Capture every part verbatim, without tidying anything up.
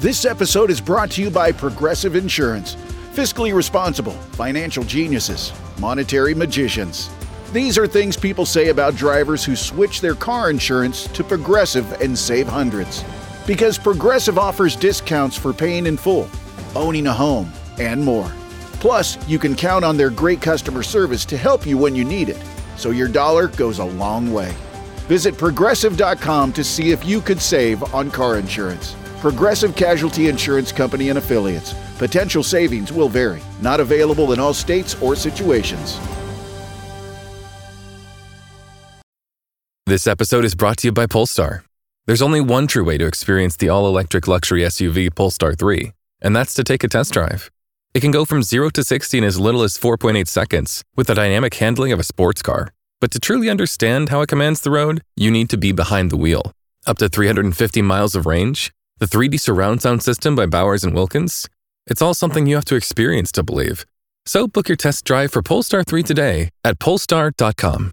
This episode is brought to you by Progressive Insurance. Fiscally responsible, financial geniuses, monetary magicians. These are things people say about drivers who switch their car insurance to Progressive and save hundreds. Because Progressive offers discounts for paying in full, owning a home, and more. Plus, you can count on their great customer service to help you when you need it, so your dollar goes a long way. Visit Progressive dot com to see if you could save on car insurance. Progressive Casualty Insurance Company and Affiliates. Potential savings will vary. Not available in all states or situations. This episode is brought to you by Polestar. There's only one true way to experience the all-electric luxury S U V Polestar three, and that's to take a test drive. It can go from zero to sixty in as little as four point eight seconds with the dynamic handling of a sports car. But to truly understand how it commands the road, you need to be behind the wheel. Up to three hundred fifty miles of range, the three D surround sound system by Bowers and Wilkins. It's all something you have to experience to believe. So book your test drive for Polestar three today at Polestar dot com.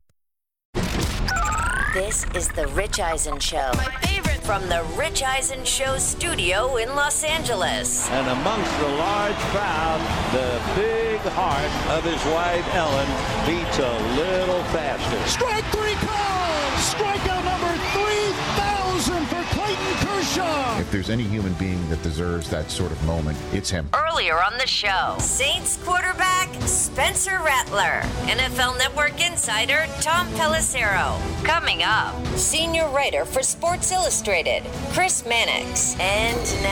This is The Rich Eisen Show. My favorite. From The Rich Eisen Show studio in Los Angeles. And amongst the large crowd, the big heart of his wife, Ellen, beats a little faster. Strike three called! Strikeout number three thousand for Clayton Kershaw! If there's any human being that deserves that sort of moment, it's him. Earlier on the show, Saints quarterback Spencer Rattler, N F L Network insider Tom Pelissero. Coming up, senior writer for Sports Illustrated, Chris Mannix. And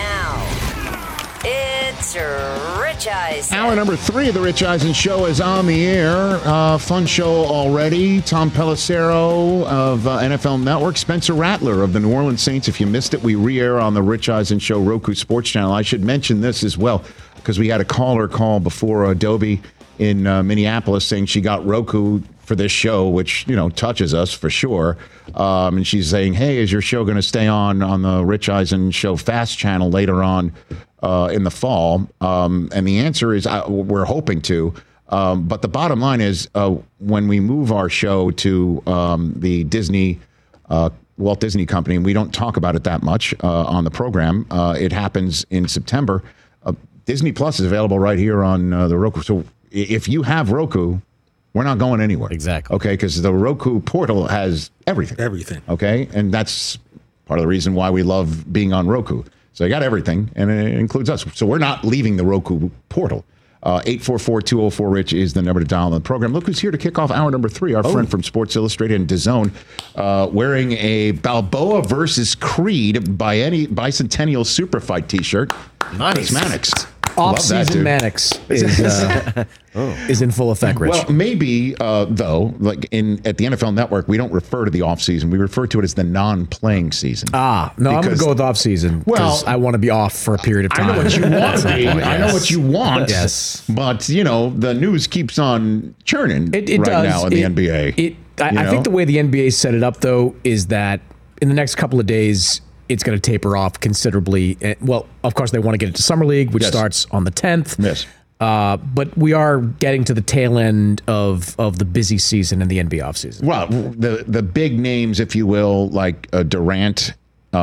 now, it's Rich Eisen. Hour number three of the Rich Eisen Show is on the air. Uh, fun show already. Tom Pelissero of uh, N F L Network, Spencer Rattler of the New Orleans Saints. If you missed it, we re-air on the Rich Eisen Show Roku Sports Channel. I should mention this as well, because we had a caller call before Adobe in uh, Minneapolis saying she got Roku for this show, which, you know, touches us for sure. Um, and she's saying, hey, is your show going to stay on on the Rich Eisen Show Fast Channel later on uh, in the fall? Um, and the answer is uh, we're hoping to. Um, but the bottom line is uh, when we move our show to um, the Disney, uh, Walt Disney Company, and we don't talk about it that much uh, on the program. Uh, it happens in September. Uh, Disney Plus is available right here on uh, the Roku. So if you have Roku, we're not going anywhere. Exactly. Okay, because the Roku portal has everything. Everything. Okay, and that's part of the reason why we love being on Roku. So you got everything, and it includes us. So we're not leaving the Roku portal. Uh, eight four four, two oh four, RICH is the number to dial on the program. Look who's here to kick off hour number three, our oh. friend from Sports Illustrated and DAZN, uh, wearing a Balboa versus Creed by any Bicentennial Super Fight t-shirt. Nice. Mannix. Off-season Mannix is, uh, oh. is in full effect, Rich. Well, maybe, uh, though, like in at the N F L Network, we don't refer to the off-season. We refer to it as the non-playing season. Ah, no, I'm going to go with off-season because well, I want to be off for a period of time. I know what you want to be. Yes. I know what you want. Yes. But, you know, the news keeps on churning it, it right does. now in it, the N B A. It, I, I think the way the N B A set it up, though, is that in the next couple of days, it's going to taper off considerably. Well, of course, they want to get it to Summer League, which yes. starts on the tenth. Yes. Uh, but we are getting to the tail end of, of the busy season in the N B A offseason. Well, the the big names, if you will, like uh, Durant,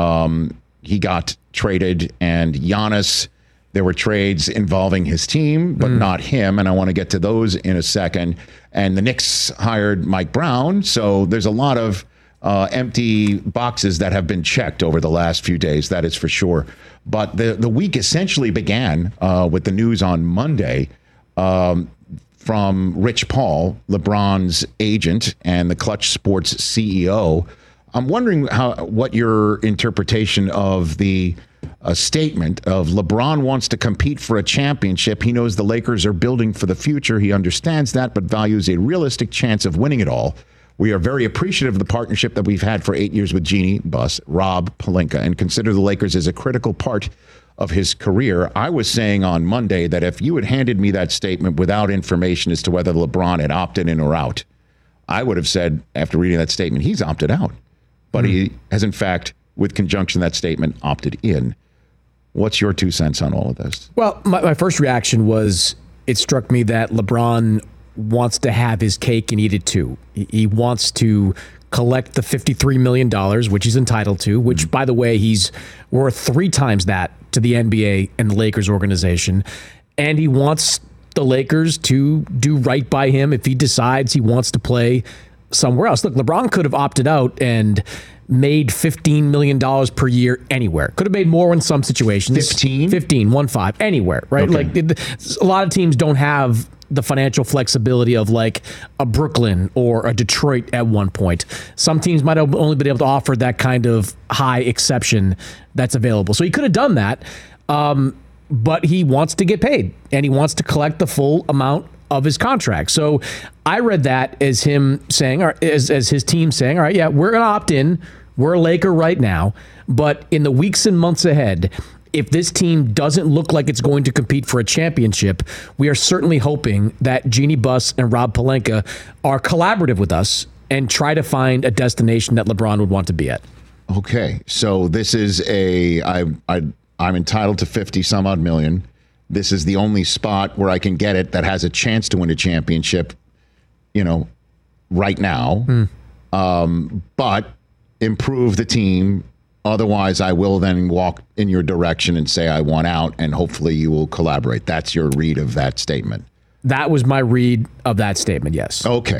um, he got traded, and Giannis, there were trades involving his team, but mm. not him, and I want to get to those in a second. And the Knicks hired Mike Brown, so there's a lot of Uh, empty boxes that have been checked over the last few days, that is for sure. But the, the week essentially began uh, with the news on Monday um, from Rich Paul, LeBron's agent and the Clutch Sports C E O. I'm wondering how what your interpretation of the uh, statement of LeBron wants to compete for a championship. He knows the Lakers are building for the future. He understands that, but values a realistic chance of winning it all. We are very appreciative of the partnership that we've had for eight years with Jeannie Buss, Rob Pelinka, and consider the Lakers as a critical part of his career. I was saying on Monday that if you had handed me that statement without information as to whether LeBron had opted in or out, I would have said, after reading that statement, he's opted out. But mm. he has, in fact, with conjunction that statement, opted in. What's your two cents on all of this? Well, my, my first reaction was it struck me that LeBron wants to have his cake and eat it too. He wants to collect the fifty-three million dollars, which he's entitled to, which, mm-hmm. by the way, he's worth three times that to the N B A and the Lakers organization. And he wants the Lakers to do right by him if he decides he wants to play somewhere else. Look, LeBron could have opted out and made fifteen million dollars per year anywhere. Could have made more in some situations. fifteen? fifteen, one five, anywhere, right? Okay. Like it, a lot of teams don't have the financial flexibility of like a Brooklyn or a Detroit at one point. Some teams might have only been able to offer that kind of high exception that's available. So he could have done that, um, but he wants to get paid and he wants to collect the full amount of his contract. So I read that as him saying, or as, as his team saying, all right, yeah, we're going to opt in. We're a Laker right now, but in the weeks and months ahead, if this team doesn't look like it's going to compete for a championship, we are certainly hoping that Jeannie Buss and Rob Pelinka are collaborative with us and try to find a destination that LeBron would want to be at. Okay, so this is a I I I'm entitled to fifty some odd million. This is the only spot where I can get it that has a chance to win a championship, you know, right now. Mm. Um, but improve the team. Otherwise, I will then walk in your direction and say I want out, and hopefully you will collaborate. That's your read of that statement. That was my read of that statement, yes. Okay.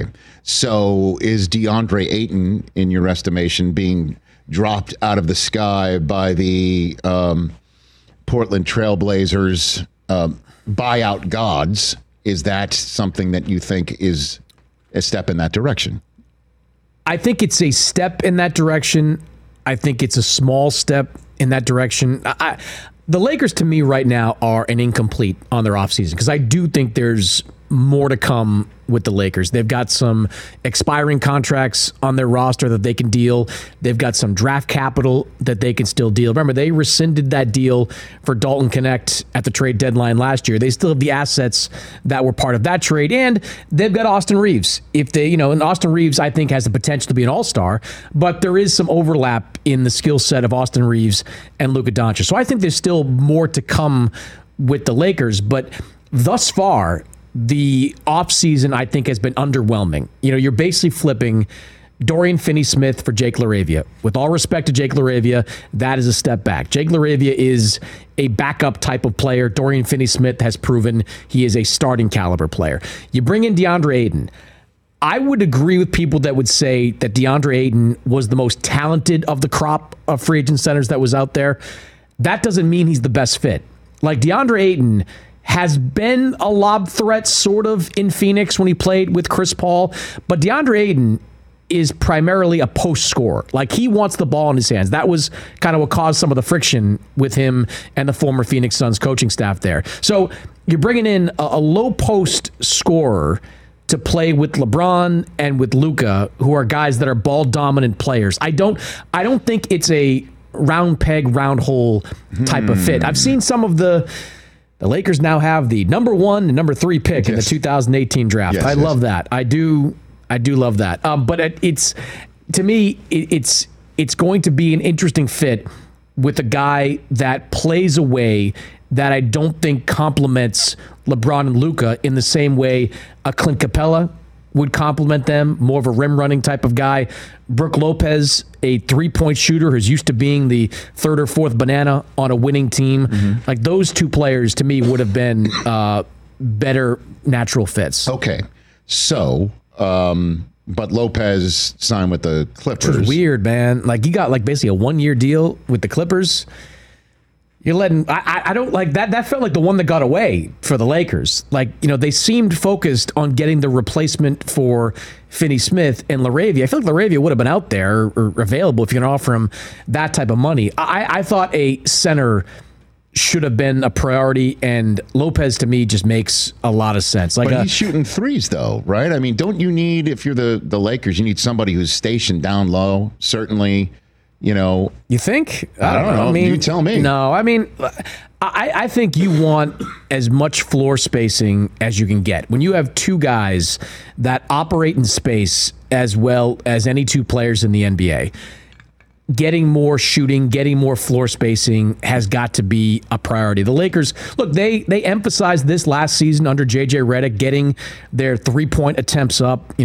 So is DeAndre Ayton, in your estimation, being dropped out of the sky by the um, Portland Trailblazers um, buyout gods? Is that something that you think is a step in that direction? I think it's a step in that direction. I think it's a small step in that direction. I, the Lakers, to me, right now are an incomplete on their offseason because I do think there's more to come with the Lakers. They've got some expiring contracts on their roster that they can deal. They've got some draft capital that they can still deal. Remember, they rescinded that deal for Dalton Knecht at the trade deadline last year. They still have the assets that were part of that trade, and they've got Austin Reeves. If they, you know, and Austin Reeves, I think, has the potential to be an all-star, but there is some overlap in the skill set of Austin Reeves and Luka Doncic. So I think there's still more to come with the Lakers, but thus far, the offseason, I think, has been underwhelming. You know, you're basically flipping Dorian Finney-Smith for Jake LaRavia. With all respect to Jake LaRavia, that is a step back. Jake LaRavia is a backup type of player. Dorian Finney-Smith has proven he is a starting caliber player. You bring in DeAndre Ayton. I would agree with people that would say that DeAndre Ayton was the most talented of the crop of free agent centers that was out there. That doesn't mean he's the best fit. Like, DeAndre Ayton has been a lob threat sort of in Phoenix when he played with Chris Paul, but DeAndre Ayton is primarily a post scorer. Like, he wants the ball in his hands. That was kind of what caused some of the friction with him and the former Phoenix Suns coaching staff there. So you're bringing in a, a low post scorer to play with LeBron and with Luka, who are guys that are ball dominant players. I don't I don't think it's a round peg, round hole type hmm. of fit. I've seen some of the The Lakers now have the number one and number three pick yes. in the two thousand eighteen draft. Yes, I yes. love that. I do. I do love that. Um, but it, it's to me, it, it's it's going to be an interesting fit with a guy that plays a way that I don't think complements LeBron and Luka in the same way a Clint Capella would complement them, more of a rim running type of guy. Brook Lopez, a three-point shooter who's used to being the third or fourth banana on a winning team. Mm-hmm. Like, those two players, to me, would have been uh, better natural fits. Okay. So, um, but Lopez signed with the Clippers. Which was weird, man. Like, he got, like, basically a one-year deal with the Clippers. You're letting, I, I don't like that. That felt like the one that got away for the Lakers. Like, you know, they seemed focused on getting the replacement for Finney-Smith and LaRavia. I feel like LaRavia would have been out there or, or available if you can offer him that type of money. I, I thought a center should have been a priority, and Lopez to me just makes a lot of sense. Like, but a, he's shooting threes though, right? I mean, don't you need, if you're the, the Lakers, you need somebody who's stationed down low, certainly. You know, you think? I don't, I don't know. know. I mean, you tell me. No, I mean, I, I think you want as much floor spacing as you can get. When you have two guys that operate in space as well as any two players in the N B A, getting more shooting, getting more floor spacing has got to be a priority. The Lakers, look, they they emphasized this last season under J J Redick, getting their three-point attempts up, you know,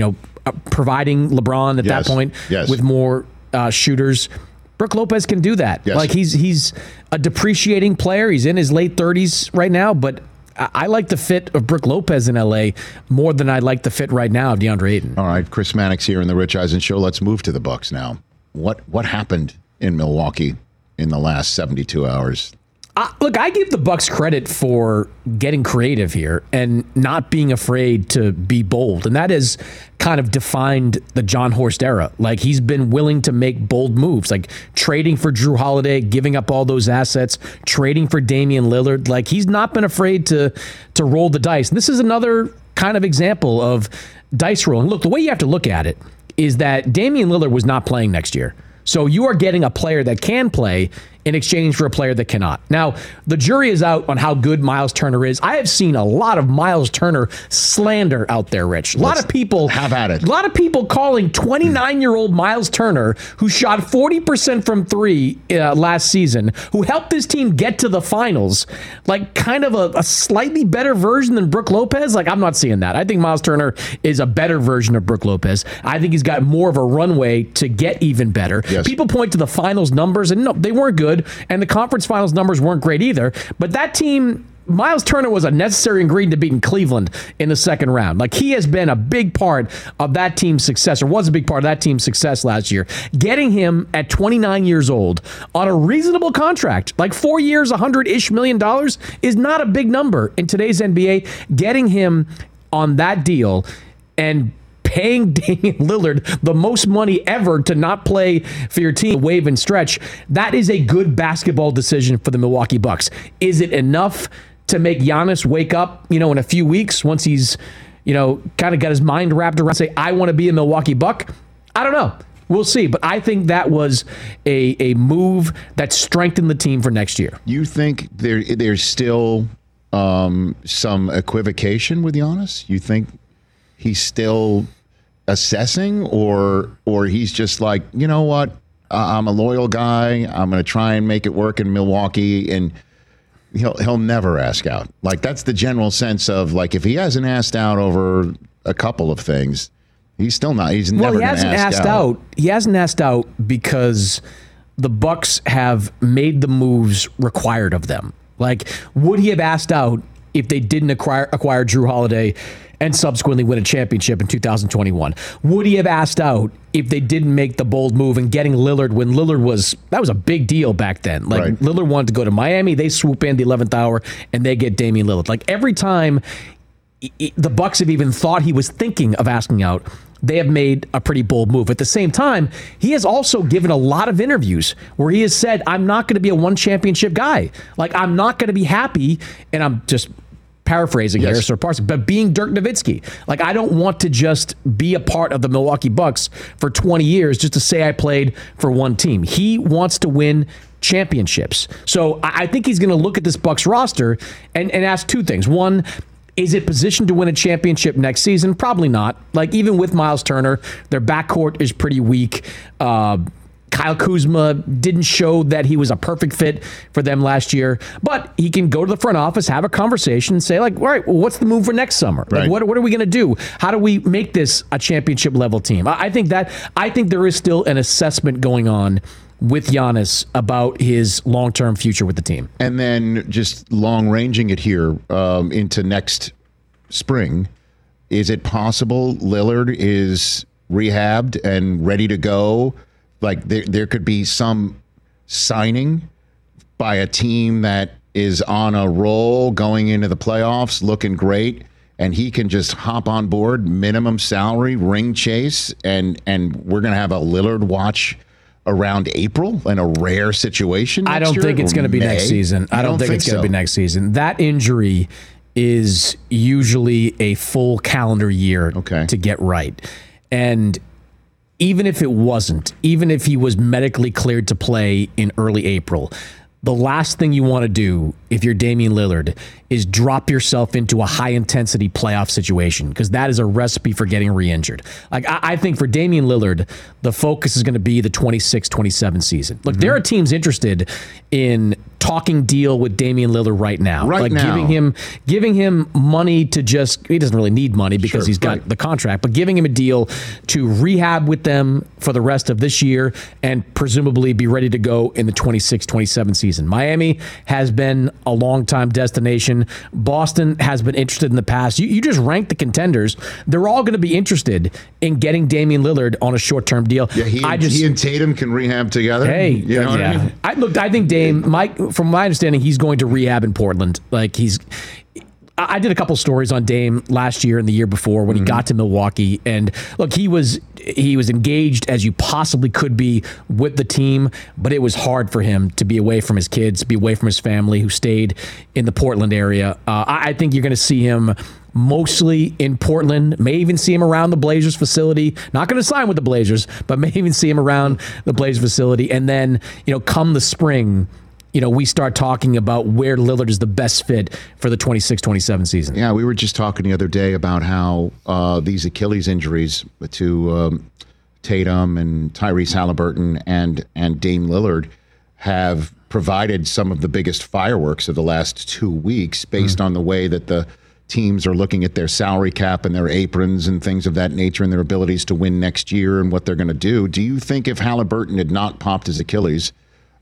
uh, providing LeBron at Yes. that point Yes. with more uh, shooters. Brook Lopez can do that. Yes. Like he's he's a depreciating player. He's in his late thirties right now, but I, I like the fit of Brook Lopez in L A more than I like the fit right now of DeAndre Ayton. All right, Chris Mannix here in the Rich Eisen Show. Let's move to the Bucks now. What what happened in Milwaukee in the last seventy-two hours? Uh, look, I give the Bucks credit for getting creative here and not being afraid to be bold. And that has kind of defined the John Horst era. Like, he's been willing to make bold moves, like trading for Drew Holiday, giving up all those assets, trading for Damian Lillard. Like, he's not been afraid to to roll the dice. And this is another kind of example of dice rolling. Look, the way you have to look at it is that Damian Lillard was not playing next year. So you are getting a player that can play in exchange for a player that cannot. Now, the jury is out on how good Miles Turner is. I have seen a lot of Miles Turner slander out there, Rich. A lot Let's of people have at it. A lot of people calling twenty-nine-year-old Miles Turner, who shot forty percent from three uh, last season, who helped this team get to the finals, like kind of a, a slightly better version than Brook Lopez. Like, I'm not seeing that. I think Miles Turner is a better version of Brook Lopez. I think he's got more of a runway to get even better. Yes. People point to the finals numbers, and no, they weren't good. And the conference finals numbers weren't great either. But that team, Miles Turner was a necessary ingredient to beating Cleveland in the second round. Like, he has been a big part of that team's success, or was a big part of that team's success last year. Getting him at twenty-nine years old on a reasonable contract, like four years, one hundred-ish million dollars, is not a big number in today's N B A. Getting him on that deal and paying Damian Lillard the most money ever to not play for your team, wave and stretch, that is a good basketball decision for the Milwaukee Bucks. Is it enough to make Giannis wake up, you know, in a few weeks once he's, you know, kind of got his mind wrapped around, say, I want to be a Milwaukee Buck? I don't know. We'll see. But I think that was a, a move that strengthened the team for next year. You think there there's still um, some equivocation with Giannis? You think he's still assessing, or or he's just like, you know what, I'm a loyal guy, I'm going to try and make it work in Milwaukee, and he'll he'll never ask out? Like, that's the general sense of, like, if he hasn't asked out over a couple of things, he's still not. He's well, never he hasn't ask asked out. out. He hasn't asked out because the Bucks have made the moves required of them. Like, would he have asked out if they didn't acquire acquire Drew Holiday and subsequently win a championship in two thousand twenty-one? Would he have asked out if they didn't make the bold move and getting Lillard when Lillard was, that was a big deal back then. Like, right. Lillard wanted to go to Miami, they swoop in the eleventh hour and they get Damian Lillard. Like, every time the Bucks have even thought he was thinking of asking out, they have made a pretty bold move. At the same time, he has also given a lot of interviews where he has said, I'm not going to be a one championship guy. Like, I'm not going to be happy, and I'm just paraphrasing yes. Harris or Parsons, but being Dirk Nowitzki. Like, I don't want to just be a part of the Milwaukee Bucks for twenty years just to say I played for one team. He wants to win championships. So I think he's going to look at this Bucks roster and, and ask two things. One, is it positioned to win a championship next season? Probably not. Like, even with Miles Turner, their backcourt is pretty weak. Uh, Kyle Kuzma didn't show that he was a perfect fit for them last year, but he can go to the front office, have a conversation, and say, like, all right, well, what's the move for next summer? Right. Like, what, what are we going to do? How do we make this a championship level team? I, I think that I think there is still an assessment going on with Giannis about his long-term future with the team. And then just long-ranging it here um, into next spring, is it possible Lillard is rehabbed and ready to go? Like, there, there could be some signing by a team that is on a roll going into the playoffs, looking great, and he can just hop on board, minimum salary, ring chase, and and we're going to have a Lillard watch around April in a rare situation next I don't year, think it's going to be May? next season. I don't, don't think, think it's going to so. be next season. That injury is usually a full calendar year Okay. to get right. And even if it wasn't, even if he was medically cleared to play in early April, the last thing you want to do if you're Damian Lillard, is drop yourself into a high-intensity playoff situation, because that is a recipe for getting re-injured. Like, I, I think for Damian Lillard, the focus is going to be the twenty-six twenty-seven season. Look, mm-hmm. there are teams interested in talking deal with Damian Lillard right now. Right like now. giving him giving him money to just, he doesn't really need money because sure, he's got right. the contract, but giving him a deal to rehab with them for the rest of this year and presumably be ready to go in the twenty-six twenty-seven season. Miami has been a long-time destination. Boston has been interested in the past. You, you just rank the contenders. They're all going to be interested in getting Damian Lillard on a short-term deal. Yeah, he, I and, just, he and Tatum can rehab together. Hey, you know yeah. what I mean? I, look, I think Dame, Mike, from my understanding, he's going to rehab in Portland. Like he's, I did a couple stories on Dame last year and the year before when mm-hmm. he got to Milwaukee, and look, he was he was engaged as you possibly could be with the team, but it was hard for him to be away from his kids, be away from his family who stayed in the Portland area. Uh, I, I think you're going to see him mostly in Portland, may even see him around the Blazers facility. Not going to sign with the Blazers, but may even see him around the Blazers facility. And then, you know, come the spring, you know, we start talking about where Lillard is the best fit for the twenty-six twenty-seven season. Yeah, we were just talking the other day about how uh, these Achilles injuries to um, Tatum and Tyrese Halliburton and and Dame Lillard have provided some of the biggest fireworks of the last two weeks based mm. on the way that the teams are looking at their salary cap and their aprons and things of that nature and their abilities to win next year and what they're going to do. Do you think if Halliburton had not popped his Achilles,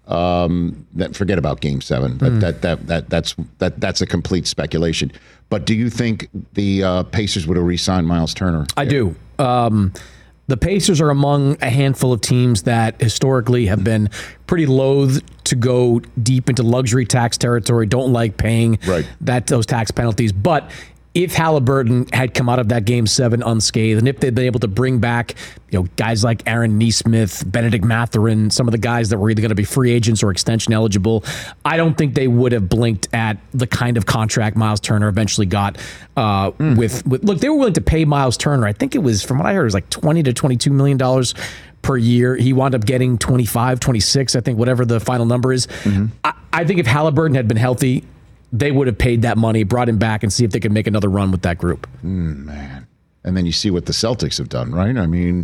Um, that forget about Game Seven. But mm. that that that that's that that's a complete speculation. But do you think the uh, Pacers would have re-signed Miles Turner? I do. Um, the Pacers are among a handful of teams that historically have been pretty loath to go deep into luxury tax territory. Don't like paying right. that those tax penalties, but if Halliburton had come out of that Game seven unscathed, and if they'd been able to bring back, you know, guys like Aaron Nesmith, Benedict Mathurin, some of the guys that were either going to be free agents or extension eligible, I don't think they would have blinked at the kind of contract Miles Turner eventually got uh, mm. with, with, look, they were willing to pay Miles Turner. I think it was, from what I heard, it was like twenty to twenty-two million dollars per year. He wound up getting twenty-five, twenty-six, I think, whatever the final number is. Mm-hmm. I, I think if Halliburton had been healthy, they would have paid that money, brought him back, and see if they could make another run with that group. Mm, man. And then you see what the Celtics have done, right? I mean,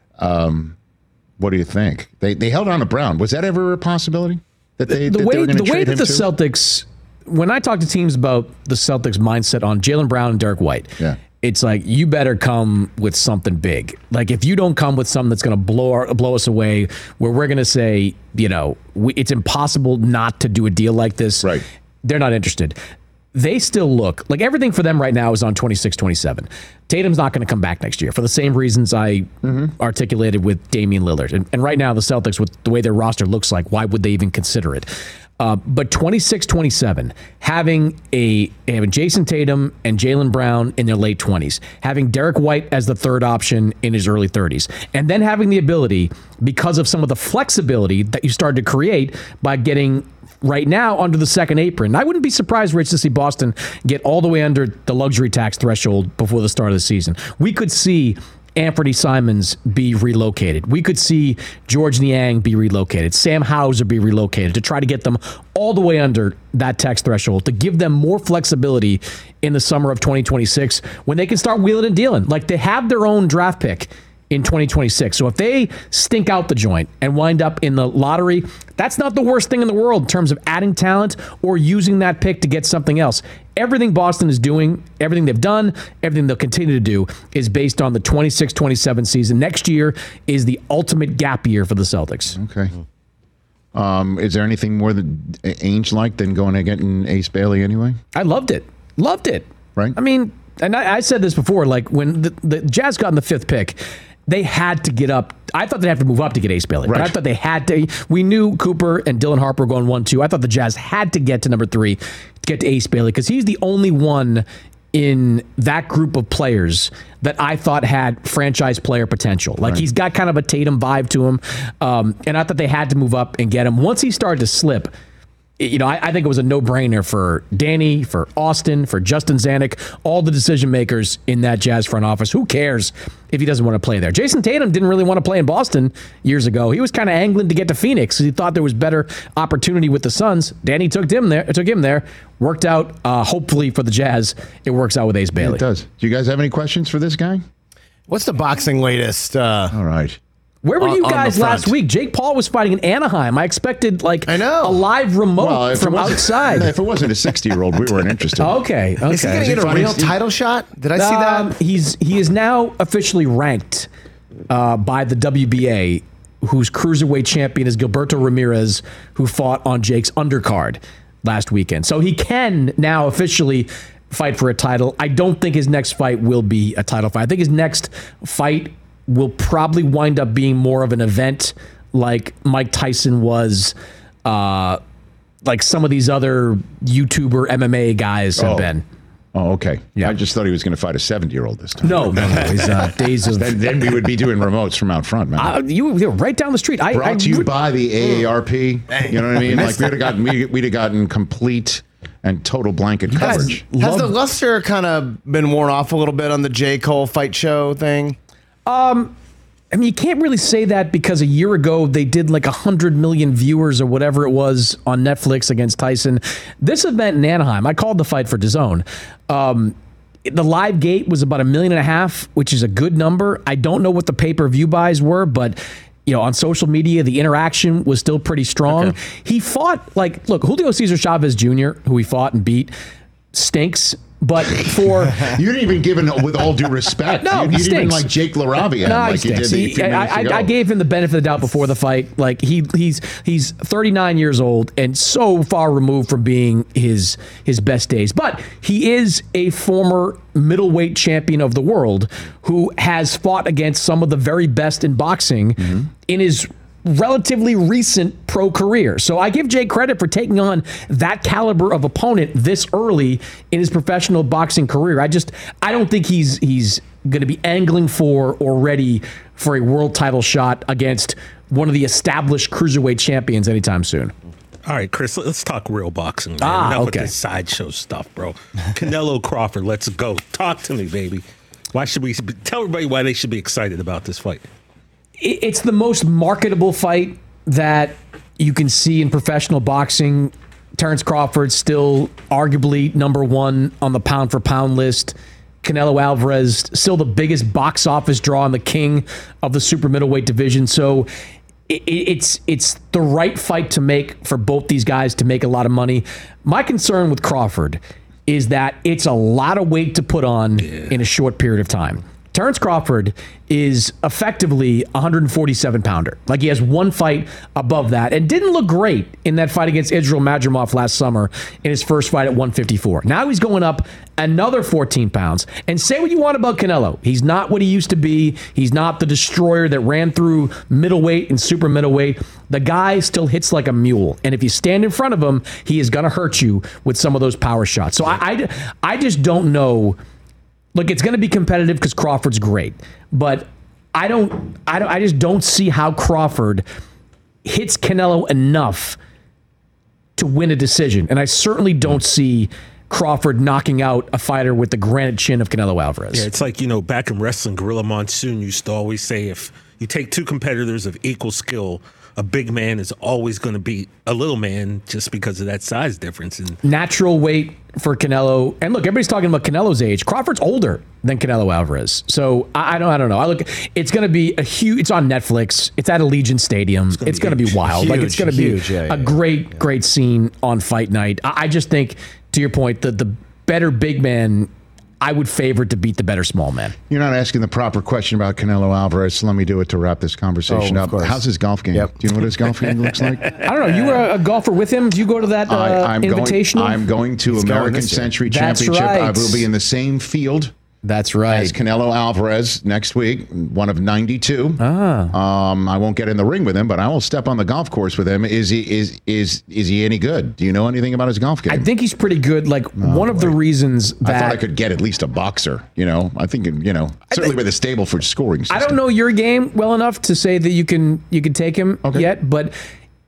um, what do you think? They they held on to Brown. Was that ever a possibility? That they, the that way, they were the way that the too? Celtics, when I talk to teams about the Celtics mindset on Jaylen Brown and Derek White, yeah. it's like, you better come with something big. Like, if you don't come with something that's going to blow our, blow us away, where we're going to say, you know, we, it's impossible not to do a deal like this, right. They're not interested. They still look like everything for them right now is on twenty-six twenty-seven. Tatum's not going to come back next year for the same reasons I mm-hmm. articulated with Damian Lillard. And, and right now, the Celtics, with the way their roster looks like, why would they even consider it? Uh, but twenty-six twenty-seven, having a having Jason Tatum and Jaylen Brown in their late twenties, having Derek White as the third option in his early thirties, and then having the ability, because of some of the flexibility that you started to create by getting right now under the second apron. I wouldn't be surprised, Rich, to see Boston get all the way under the luxury tax threshold before the start of the season. We could see Anthony Simons be relocated. We could see George Niang be relocated, Sam Hauser be relocated, to try to get them all the way under that tax threshold, to give them more flexibility in the summer of twenty twenty-six when they can start wheeling and dealing. Like, they have their own draft pick in twenty twenty-six. So if they stink out the joint and wind up in the lottery, that's not the worst thing in the world in terms of adding talent or using that pick to get something else. Everything Boston is doing, everything they've done, everything they'll continue to do is based on the twenty-six twenty-seven season. Next year is the ultimate gap year for the Celtics. Okay. Um, is there anything more that Ainge liked than going and getting Ace Bailey anyway? I loved it. Loved it. Right. I mean, and I, I said this before, like when the, the Jazz got in the fifth pick, they had to get up. I thought they'd have to move up to get Ace Bailey, right. but I thought they had to. We knew Cooper and Dylan Harper were going one, two. I thought the Jazz had to get to number three to get to Ace Bailey, because he's the only one in that group of players that I thought had franchise player potential. Like, right. he's got kind of a Tatum vibe to him. Um, and I thought they had to move up and get him. Once he started to slip, you know, I, I think it was a no-brainer for Danny, for Austin, for Justin Zanuck, all the decision makers in that Jazz front office. Who cares if he doesn't want to play there? Jason Tatum didn't really want to play in Boston years ago. He was kind of angling to get to Phoenix because he thought there was better opportunity with the Suns. Danny took him there. Took him there. Worked out. Uh, hopefully for the Jazz, it works out with Ace Bailey. Yeah, it does. Do you guys have any questions for this guy? What's the boxing latest? Uh, All right. Where were on- you on the guys front? last week? Jake Paul was fighting in Anaheim. I expected like I know. a live remote Well, if it from wasn't- outside. If it wasn't a sixty-year-old, we weren't interested. Okay, okay. Is he going to he get a fighting real Steve? title shot? Did I see Um, that? he's he is now officially ranked uh, by the W B A, whose cruiserweight champion is Gilberto Ramirez, who fought on Jake's undercard last weekend. So he can now officially fight for a title. I don't think his next fight will be a title fight. I think his next fight will probably wind up being more of an event like Mike Tyson was, uh, like some of these other YouTuber M M A guys have Oh. been. Oh, okay. Yeah. I just thought he was going to fight a seventy-year-old this time. No, no, no. His uh, days of Then, then we would be doing remotes from out front, man. Uh, you were right down the street. I, Brought I to you re- by the A A R P. You know what I mean? Like we'd have gotten we, we'd have gotten complete and total blanket guys coverage. Has the love- luster kind of been worn off a little bit on the J. Cole fight show thing? I mean, you can't really say that because a year ago they did like one hundred million viewers or whatever it was on Netflix against Tyson. This event in Anaheim, I called the fight for DAZN. Um, the live gate was about a million and a half, which is a good number. I don't know what the pay-per-view buys were, but you know, on social media, the interaction was still pretty strong. Okay. He fought like, look, Julio Cesar Chavez Junior, who he fought and beat, stinks. But for You didn't even give him, with all due respect, No, you, he you didn't even stinks. like Jake LaRavia No, like he you did stinks. a He- few minutes I, ago. I, I gave him the benefit of the doubt before the fight. Like he he's he's thirty-nine years old and so far removed from being his his best days. But he is a former middleweight champion of the world who has fought against some of the very best in boxing mm-hmm. in his relatively recent pro career. So I give Jake credit for taking on that caliber of opponent this early in his professional boxing career. I just I don't think he's he's going to be angling for or ready for a world title shot against one of the established cruiserweight champions anytime soon. All right, Chris, let's talk real boxing, man. Ah, Enough okay. with this sideshow stuff, bro. Canelo Crawford, let's go. Talk to me, baby. Why should we tell everybody why they should be excited about this fight? It's the most marketable fight that you can see in professional boxing. Terrence Crawford still arguably number one on the pound for pound list. Canelo Alvarez still the biggest box office draw and the king of the super middleweight division. So it, it's it's the right fight to make for both these guys to make a lot of money. My concern with Crawford is that it's a lot of weight to put on yeah. in a short period of time. Terrence Crawford is effectively a one forty-seven pounder. Like he has one fight above that and didn't look great in that fight against Israel Madrimov last summer in his first fight at one fifty-four. Now he's going up another fourteen pounds. And say what you want about Canelo. He's not what he used to be. He's not the destroyer that ran through middleweight and super middleweight. The guy still hits like a mule. And if you stand in front of him, he is going to hurt you with some of those power shots. So I, I, I just don't know. Look, it's going to be competitive because Crawford's great, but I don't, I don't, I just don't see how Crawford hits Canelo enough to win a decision, and I certainly don't see Crawford knocking out a fighter with the granite chin of Canelo Alvarez. Yeah, it's like, you know, back in wrestling, Gorilla Monsoon used to always say if you take two competitors of equal skill, a big man is always going to beat a little man just because of that size difference. And natural weight for Canelo. And look, everybody's talking about Canelo's age. Crawford's older than Canelo Alvarez. So I, I don't I don't know. I look it's going to be a huge it's on Netflix. It's at Allegiant Stadium. It's going to be wild. Huge, like it's going to be huge, yeah, yeah, a great yeah. great scene on fight night. I, I just think to your point that the better big man I would favor to beat the better small man. You're not asking the proper question about Canelo Alvarez, so let me do it to wrap this conversation Oh, of up. course. How's his golf game? Yep. Do you know what his golf game looks like? I don't know. You were a, a golfer with him. Do you go to that uh, I, I'm invitational? Going, I'm going to He's going American this year. Century That's Championship. I right. will be in the same field That's right. as Canelo Alvarez next week, one of ninety-two. Ah. Um, I won't get in the ring with him, but I will step on the golf course with him. Is he is is is he any good? Do you know anything about his golf game? I think he's pretty good. Like one of the reasons that I thought I could get at least a boxer. You know, I think you know certainly with a stable for scoring system. I don't know your game well enough to say that you can you can take him Okay. yet, but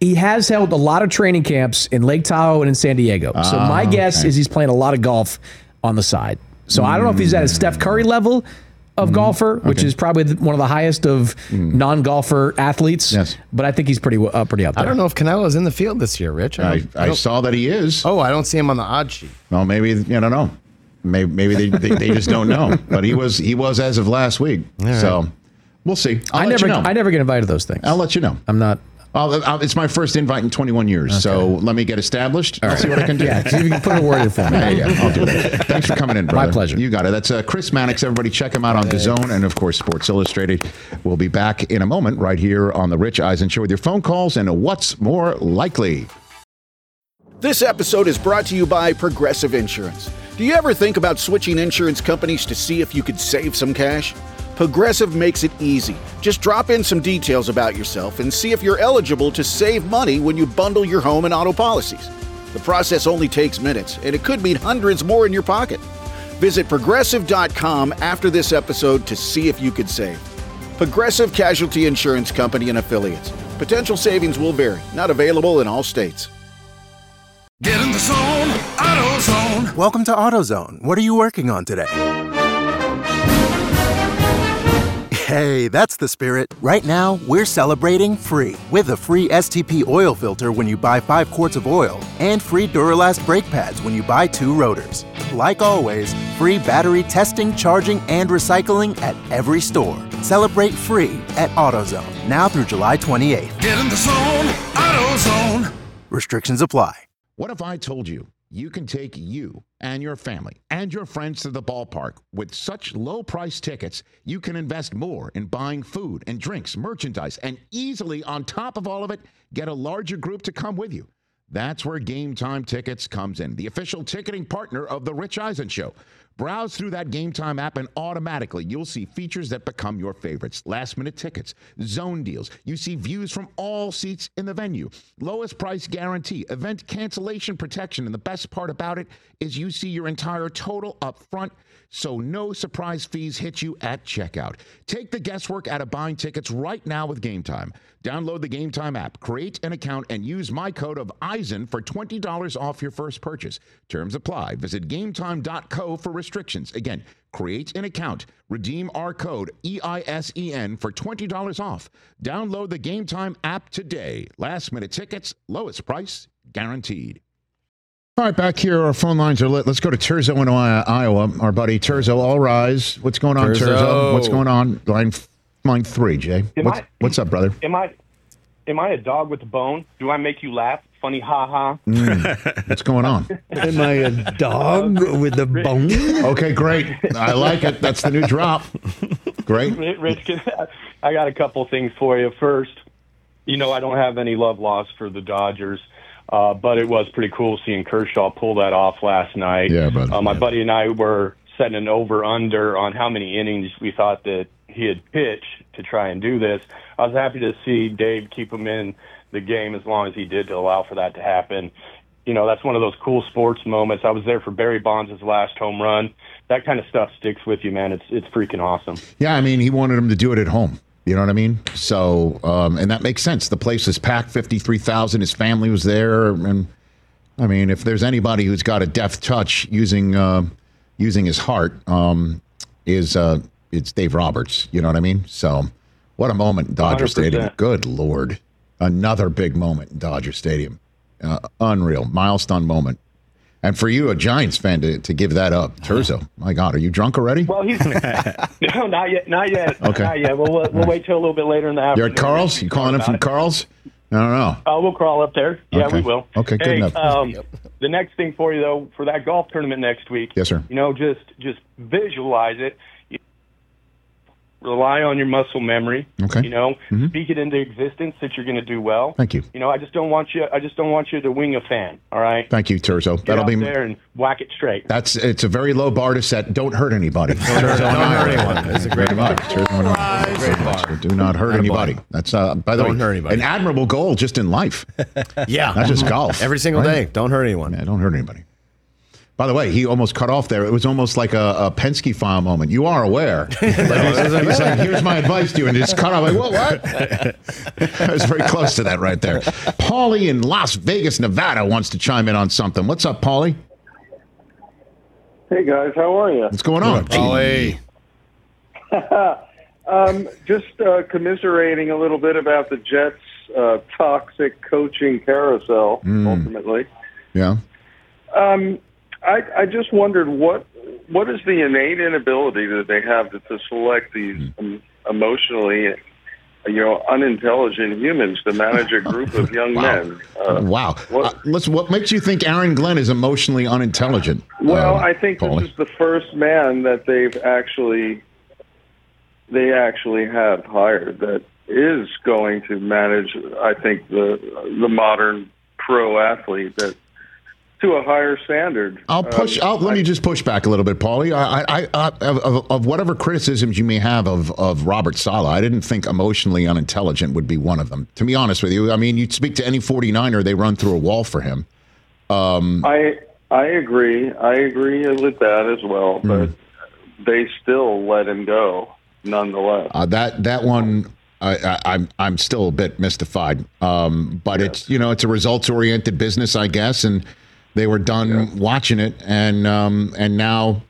He has held a lot of training camps in Lake Tahoe and in San Diego. So Oh, my guess okay. is he's playing a lot of golf on the side. So I don't know if he's at a Steph Curry level of golfer, which Okay. is probably the, one of the highest of non-golfer athletes. Yes. But I think he's pretty uh, pretty up there. I don't know if Canelo's in the field this year, Rich. I, I, don't- I I don't- saw that he is. Oh, I don't see him on the odd sheet. Well, maybe I don't know. Maybe, maybe they, they they just don't know. But he was he was as of last week. So we'll see. I'll I let never you know. I never get invited to those things. I'll let you know. I'm not. I'll, I'll, it's my first invite in twenty-one years. So let me get established. I'll see what I can do. Yeah, see if you can put a word in for me. Yeah, yeah, I'll do that. Thanks for coming in, brother. My pleasure. You got it. That's uh, Chris Mannix. Everybody check him out on DAZN and, of course, Sports Illustrated. We'll be back in a moment right here on The Rich Eisen Show with your phone calls and what's more likely. This episode is brought to you by Progressive Insurance. Do you ever think about switching insurance companies to see if you could save some cash? Progressive makes it easy. Just drop in some details about yourself and see if you're eligible to save money when you bundle your home and auto policies. The process only takes minutes, and it could mean hundreds more in your pocket. Visit progressive dot com after this episode to see if you could save. Progressive Casualty Insurance Company and Affiliates. Potential savings will vary. Not available in all states. Get in the zone, AutoZone. Welcome to AutoZone. What are you working on today? Hey, that's the spirit. Right now, we're celebrating free with a free S T P oil filter when you buy five quarts of oil and free Duralast brake pads when you buy two rotors. Like always, free battery testing, charging, and recycling at every store. Celebrate free at AutoZone now through July twenty-eighth. Get in the zone, AutoZone. Restrictions apply. What if I told you you can take you and your family and your friends to the ballpark with such low price tickets, you can invest more in buying food and drinks, merchandise, and easily, on top of all of it, get a larger group to come with you? That's where Game Time Tickets comes in, the official ticketing partner of The Rich Eisen Show. Browse through that Game Time app and automatically you'll see features that become your favorites. Last minute tickets, zone deals. You see views from all seats in the venue. Lowest price guarantee, event cancellation protection. And the best part about it is you see your entire total up front, so no surprise fees hit you at checkout. Take the guesswork out of buying tickets right now with Game Time. Download the Game Time app, create an account, and use my code of Eisen for twenty dollars off your first purchase. Terms apply. Visit game time dot co for restrictions. Again, create an account, redeem our code E I S E N for twenty dollars off. Download the Game Time app today. Last minute tickets, lowest price, guaranteed. All right, back here, our phone lines are lit. Let's go to Terzo in Iowa. Our buddy Terzo, all rise. What's going on, Terzo? Terzo. What's going on? Line line three, Jay. Am What's, I- what's up, brother? Am I am I a dog with a bone? Do I make you laugh? Funny ha ha. Mm, what's going on? Am I a dog with a bone? Okay, great. I like it. That's the new drop. Great. Rich, can- I got a couple things for you. First, you know I don't have any love lost for the Dodgers, uh, but it was pretty cool seeing Kershaw pull that off last night. Yeah, brother. Uh, my Yeah. buddy and I were setting an over-under on how many innings we thought that he had pitched to try and do this. I was happy to see Dave keep him in the game as long as he did to allow for that to happen. You know, that's one of those cool sports moments. I was there for Barry Bonds' last home run. That kind of stuff sticks with you, man. It's it's freaking awesome. Yeah, I mean, he wanted him to do it at home. You know what I mean? So, um, and that makes sense. The place is packed, fifty-three thousand. His family was there. And, I mean, if there's anybody who's got a deft touch using uh, using his heart, um, is uh, it's Dave Roberts. You know what I mean? So, what a moment in Dodger one hundred percent. Stadium. Good Lord. Another big moment in Dodger Stadium. Uh, unreal. Milestone moment. And for you, a Giants fan, to, to give that up. Terzo, my God, are you drunk already? Well, he's no, not yet, not yet, Okay. not yet. We'll we'll wait till a little bit later in the You're afternoon. at Carl's? You calling in from Carl's? I don't know. Uh, we'll crawl up there. Yeah, Okay. we will. Okay, good hey, enough. Um, the next thing for you, though, for that golf tournament next week, Yes, sir. you know, just just visualize it. You rely on your muscle memory. Okay. You know, Mhm. speak it into existence that you're going to do well. Thank you. You know, I just don't want you. I just don't want you to wing a fan. All right. Thank you, Terzo. Get That'll out be. there and whack it straight. That's it's a very low bar to set. Don't hurt anybody. Terzo Don't and I hurt are- anyone. It's a great Very bar. much. Terzo and I are- Great bar. So do not hurt Attaboy. anybody. That's uh, by the Don't way, hurt anybody. an admirable goal just in life. Yeah. Not just golf. Every single right? day. Don't hurt anyone. Yeah, don't hurt anybody. By the way, he almost cut off there. It was almost like a, a Penske file moment. You are aware. Like, he's, he's like, here's my advice to you. And just cut off. Like, what? What? I was very close to that right there. Paulie in Las Vegas, Nevada wants to chime in on something. What's up, Paulie? Hey, guys. How are you? What's going on? Paulie. um, just uh, commiserating a little bit about the Jets' uh, toxic coaching carousel, Mm. ultimately. Yeah. Um, I, I just wondered what what is the innate inability that they have to, to select these um, emotionally, you know, unintelligent humans to manage a group of young Wow. men? Uh, wow. what- Uh, listen, what makes you think Aaron Glenn is emotionally unintelligent? Well, uh, I think Paulie? this is the first man that they've actually they actually have hired that is going to manage. I think the the modern pro athlete that to a higher standard. I'll push. Um, I'll, let I- me just push back a little bit, Paulie. I, I, I, of, of, of whatever criticisms you may have of, of Robert Saleh, I didn't think emotionally unintelligent would be one of them. To be honest with you, I mean, you'd speak to any forty-niner, they run through a wall for him. Um, I I agree. I agree with that as well, but Hmm. they still let him go nonetheless. uh, that that one, I, I, I'm I'm still a bit mystified. Um, but it's you know it's a results oriented business, I guess, and they were done Yeah. watching it, and um, and now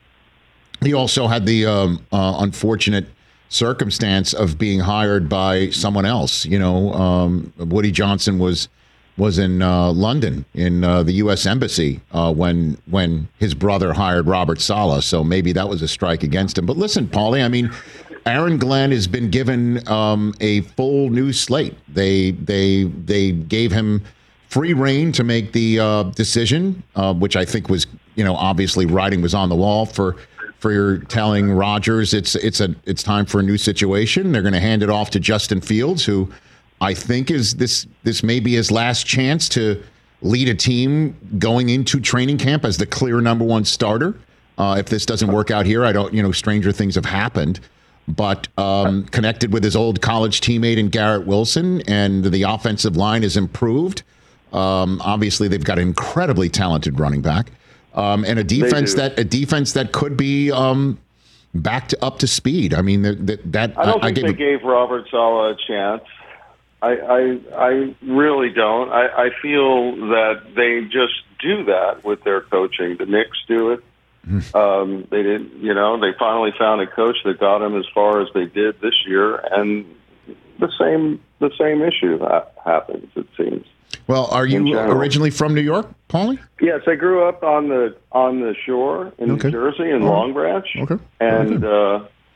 he also had the um, uh, unfortunate circumstance of being hired by someone else. You know, um, Woody Johnson was was in uh, London in uh, the U S Embassy uh, when when his brother hired Robert Saleh. So maybe that was a strike against him. But listen, Paulie, I mean, Aaron Glenn has been given um, a full new slate. They they they gave him free reign to make the uh, decision, uh, which I think was, you know, obviously writing was on the wall for for telling Rodgers it's it's a it's time for a new situation. They're going to hand it off to Justin Fields, who I think is this this may be his last chance to lead a team going into training camp as the clear number one starter. Uh, if this doesn't work out here, I don't, you know, stranger things have happened. But um, connected with his old college teammate in Garrett Wilson, and the offensive line is improved. Um, obviously, they've got an incredibly talented running back, um, and a defense do. that a defense that could be um, back to up to speed. I mean, that that, that I don't think gave they a- gave Robert Saleh a chance. I I, I really don't. I, I feel that they just do that with their coaching. The Knicks do it. Um, they did, you know, they finally found a coach that got them as far as they did this year, and the same the same issue ha- happens. It seems. Well, are in you general. originally from New York, Paulie? Yes, I grew up on the on the shore in Okay. New Jersey in All right. Long Branch, Okay. and uh,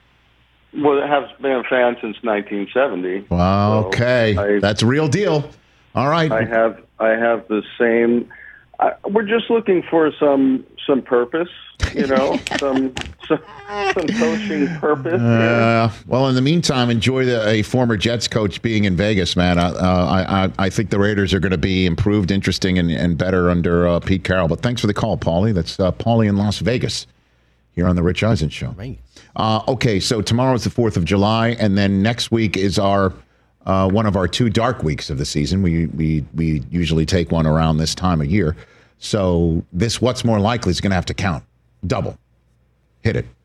well, have been a fan since nineteen seventy. Wow. So Okay, I- that's a real deal. All right. I have I have the same. I, we're just looking for some some purpose, you know, some some, some coaching purpose. here. Uh, well, in the meantime, enjoy the, a former Jets coach being in Vegas, man. Uh, I, I I think the Raiders are going to be improved, interesting, and, and better under uh, Pete Carroll. But thanks for the call, Paulie. That's uh, Paulie in Las Vegas here on the Rich Eisen Show. Right. Uh, okay, so tomorrow's the fourth of July, and then next week is our uh, one of our two dark weeks of the season. We we we usually take one around this time of year. So this what's more likely is going to have to count double. Hit it.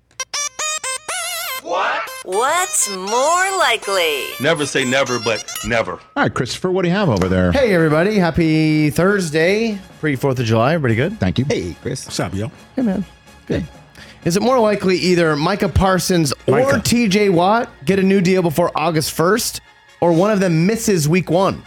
What's more likely? Never say never, but never. All right, Christopher, what do you have over there? Hey, everybody. Happy Thursday. Pre fourth of July. Everybody good? Thank you. Hey, Chris. What's up, yo? Hey, man. Good. Is it more likely either Micah Parsons or Micah. T J Watt get a new deal before August first, or one of them misses week one?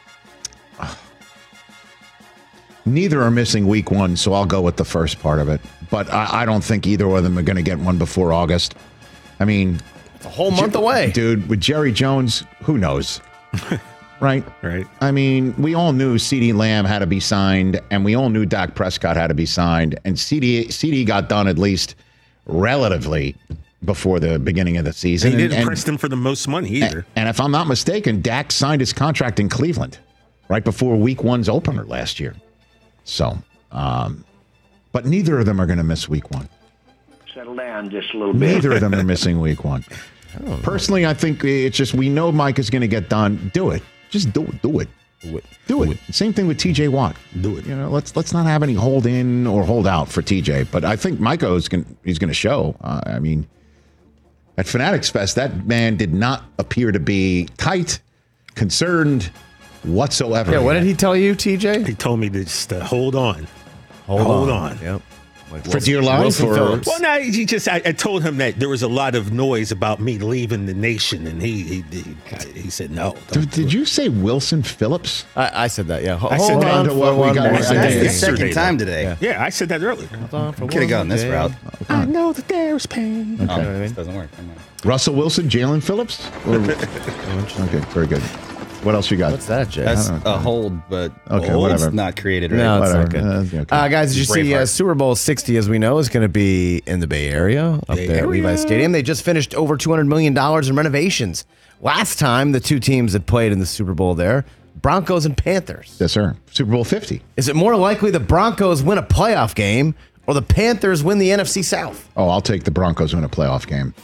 Neither are missing week one, so I'll go with the first part of it. But I, I don't think either of them are going to get one before August. I mean, it's a whole month away. Dude, with Jerry Jones, who knows? Right? Right. I mean, we all knew CeeDee Lamb had to be signed, and we all knew Dak Prescott had to be signed, and CD, CD got done at least relatively before the beginning of the season. He didn't and, press them for the most money either. and, and if I'm not mistaken, Dak signed his contract in Cleveland right before week one's opener last year. So, um, but neither of them are going to miss week one. Settle down just a little bit. Neither of them are missing week one. Personally, I think it's just we know Mike is going to get done. Do it. Just do it. Do it. Do it. Do it. Same thing with T J Watt. Do it. You know, let's let's not have any hold in or hold out for T J. But I think Miko's going he's going to show. Uh, I mean, at Fanatics Fest, that man did not appear to be tight, concerned whatsoever. Yeah, what did he tell you, T J? He told me to just uh, hold on. Hold, hold on. on. Yep. Like for dear life? Or? Well, no, he just, I, I told him that there was a lot of noise about me leaving the nation, and he he, he, he said no. Did, did you say Wilson Phillips? I, I said that, yeah. Ho- I hold said on that. for what we one got. more That's day. the second time today. Yeah. Yeah, I said that earlier. Hold on for Could have gone this day. route. I know that there's pain. Okay. Okay. Oh, this doesn't work. Never mind. Russell Wilson, Jalen Phillips? Or- okay, very good. What else you got? What's that, Jay? That's I don't know. a hold, but Okay, hold's whatever. not created right. No, it's Whatever. not good. Uh, okay. Uh, guys, did you see uh, Braveheart. Super Bowl sixty, as we know, is going to be in the Bay Area, up Bay there at Area. Levi's Stadium. They just finished over two hundred million dollars in renovations. Last time the two teams that played in the Super Bowl there, Broncos and Panthers. Yes, sir. Super Bowl fifty. Is it more likely the Broncos win a playoff game or the Panthers win the N F C South? Oh, I'll take the Broncos win a playoff game.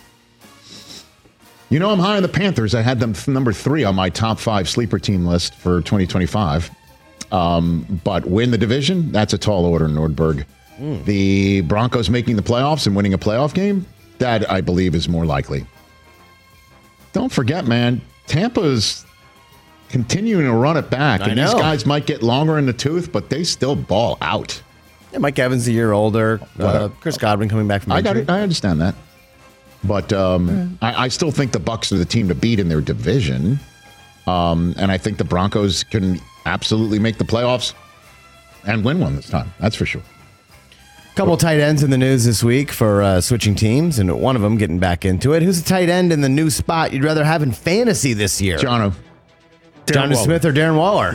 You know, I'm high on the Panthers. I had them th- number three on my top five sleeper team list for twenty twenty-five. Um, but win the division, that's a tall order, Nordberg. Mm. The Broncos making the playoffs and winning a playoff game, that I believe is more likely. Don't forget, man, Tampa's continuing to run it back. I and know. these guys might get longer in the tooth, but they still ball out. Yeah, Mike Evans a year older. Uh, Chris Godwin coming back from I got injury. it. I understand that. But um, I, I still think the Bucs are the team to beat in their division. Um, and I think the Broncos can absolutely make the playoffs and win one this time. That's for sure. Couple tight ends in the news this week for uh, switching teams, and one of them getting back into it. Who's a tight end in the new spot you'd rather have in fantasy this year? Jono. Johnny Smith or Darren Waller?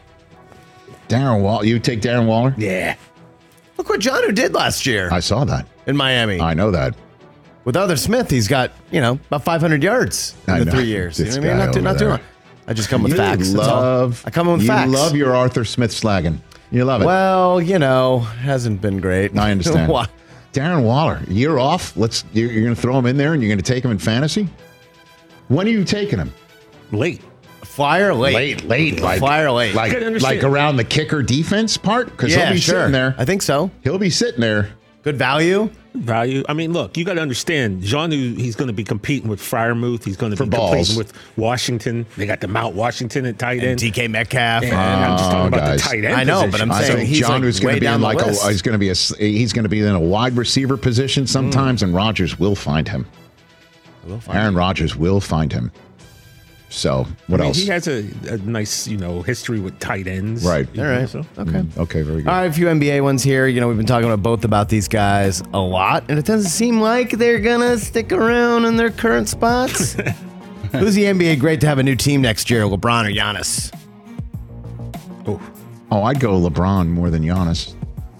Darren Waller. You take Darren Waller? Yeah. Look what Jono did last year I saw that. in Miami. I know that. With Arthur Smith, he's got, you know, about five hundred yards in I the know. three years. You This know what I mean? guy Not too, over not too there. long. I just come with You facts. That's all. love, I come in with you facts. love your Arthur Smith slagging. You love it. Well, you know, hasn't been great. I understand. Why? Darren Waller, year off. Let's. You're, you're going to throw him in there, and you're going to take him in fantasy. When are you taking him? Late. Flyer late. Late, late, like Flyer late. like Gotta understand. like around the kicker defense part because yeah, he'll be sure. sitting there. I think so. He'll be sitting there. Good value. Value. I mean, look, you got to understand, Jonnu, he's going to be competing with Freiermuth. He's going to For be balls. competing with Washington. They got the Mount Washington at tight And end. D K Metcalf. And I'm just talking Oh, about guys. the tight end. I know, but position. I'm I saying think he's John like was going way to be down in the like a, list. he's going to be a he's going to be in a wide receiver position sometimes, and Rodgers will find him. We'll find Aaron Rodgers will find him. So what I mean, else? He has a, a nice, you know, history with tight ends. Right. you All know, right. so. Okay. Okay, very good. All right, a few N B A ones here. You know, we've been talking about both about these guys a lot, and it doesn't seem like they're gonna stick around in their current spots. Who's the N B A great to have a new team next year? LeBron or Giannis? Oh, Oh, I'd go LeBron more than Giannis.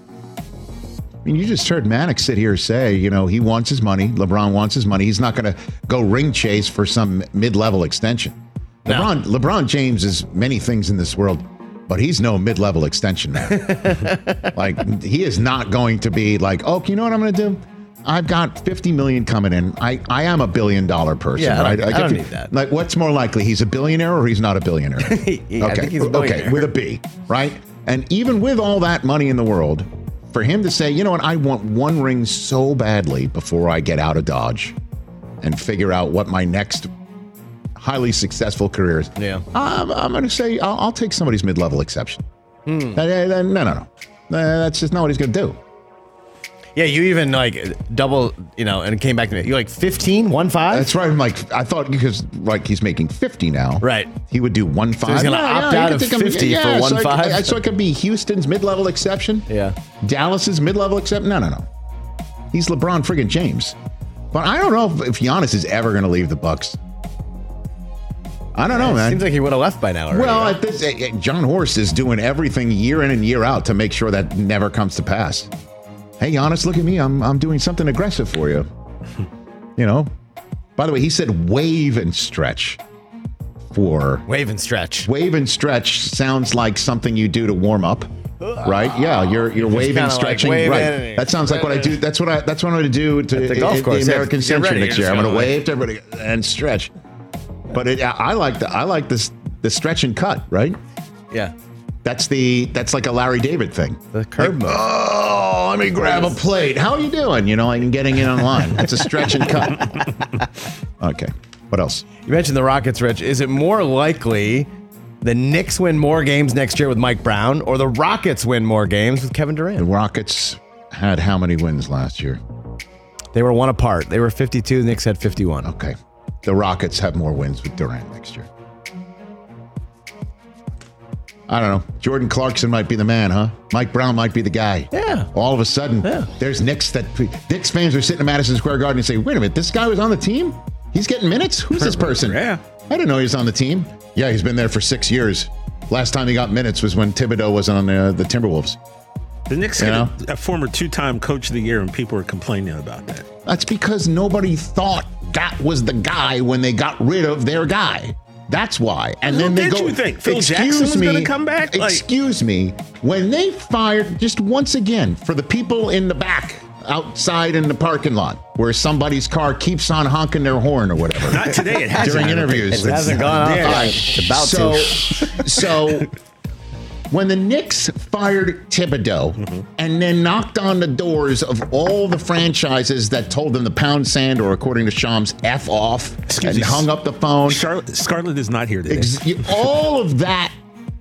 I mean, you just heard Mannix sit here say, you know, he wants his money. LeBron wants his money. He's not going to go ring chase for some mid-level extension. No. LeBron LeBron James is many things in this world, but he's no mid-level extension man. Like, he is not going to be like, oh, you know what I'm going to do? I've got fifty million coming in. I, I am a billion dollar person, Yeah, I right? don't- I Like, don't if need you- that. Like, what's more likely? He's a billionaire or he's not a billionaire? Yeah, I think he's a billionaire. Okay, with a B, right? And even with all that money in the world, for him to say, you know what, I want one ring so badly before I get out of Dodge and figure out what my next highly successful career is. Yeah. I'm, I'm going to say I'll, I'll take somebody's mid-level exception. Hmm. Uh, uh, no, no, no. Uh, that's just not what he's going to do. Yeah, you even like double, you know, and it came back to me. You're like fifteen, one five? That's right. I'm like, I thought because like he's making fifty now. Right. He would do one five. he's gonna Yeah, opt yeah, out he of could take him- fifty yeah, for so one I- five? I- So it could be Houston's mid-level exception. Yeah. Dallas's mid-level exception. No, no, no. He's LeBron friggin' James. But I don't know if, if Giannis is ever going to leave the Bucks. I don't know, It man. Seems like he would have left by now. Already, well, right? at this, eh, eh, John Horst is doing everything year in and year out to make sure that never comes to pass. Hey, Giannis, look at me. I'm I'm doing something aggressive for you. You know. By the way, he said wave and stretch. For wave and stretch. Wave and stretch sounds like something you do to warm up, right? Yeah, you're you're Just waving, kinda like stretching, waving right? and- That sounds like what I do. That's what I. That's what I'm going to do to At the golf in- course, the yeah, American get Century ready, next you're year. I'm just going to kinda wave to everybody and stretch. But it, I like the I like this the stretch and cut, right? Yeah. That's the that's like a Larry David thing. The curb like, move. Oh, let me grab a plate. How are you doing? You know, like getting in on line. That's a stretch and cut. Okay. What else? You mentioned the Rockets, Rich. Is it more likely the Knicks win more games next year with Mike Brown, or the Rockets win more games with Kevin Durant? The Rockets had how many wins last year? They were one apart. They were fifty-two. The Knicks had fifty-one. Okay. The Rockets have more wins with Durant next year. I don't know. Jordan Clarkson might be the man, huh? Mike Brown might be the guy. Yeah. All of a sudden, yeah. there's Knicks that Knicks fans are sitting in Madison Square Garden and say, wait a minute, this guy was on the team? He's getting minutes? Who's this person? Yeah. I didn't know he was on the team. Yeah, he's been there for six years. Last time he got minutes was when Thibodeau was on the, the Timberwolves. The Knicks You get a, a former two-time coach of the year, and people are complaining about that. That's because nobody thought that was the guy when they got rid of their guy. That's why. And Who then they did go, you think? Phil excuse Jackson was me, gonna come back? Like- excuse me. When they fired, just once again, for the people in the back, outside in the parking lot, where somebody's car keeps on honking their horn or whatever. Not today. It hasn't. During interviews. It hasn't gone off. Yeah. All right. It's about so, to. So, when the Knicks fired Thibodeau Mm-hmm. and then knocked on the doors of all the franchises that told them to pound sand, or according to Shams, F off, Excuse and me. hung up the phone. Charlotte, Scarlett is not here today. Ex- all of that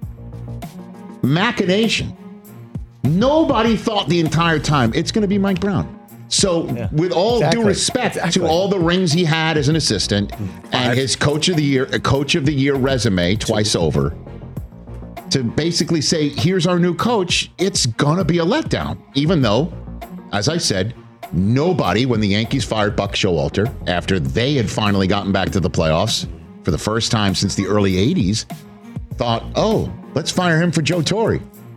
machination, nobody thought the entire time it's going to be Mike Brown. So, with all Exactly. due respect Exactly. to all the rings he had as an assistant and his coach of the year, a coach of the year resume twice over, to basically say, here's our new coach, it's going to be a letdown. Even though, as I said, nobody, when the Yankees fired Buck Showalter, after they had finally gotten back to the playoffs for the first time since the early eighties, thought, oh, let's fire him for Joe Torre.